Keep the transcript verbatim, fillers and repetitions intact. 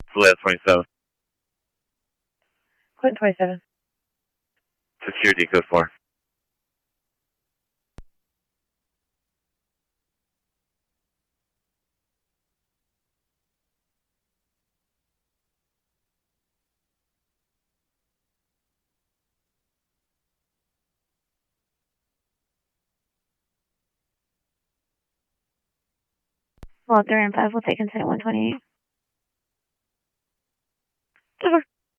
Select twenty-seven. Clinton twenty-seven. Security code four. Well, three and five will take consent one twenty-eight. Over.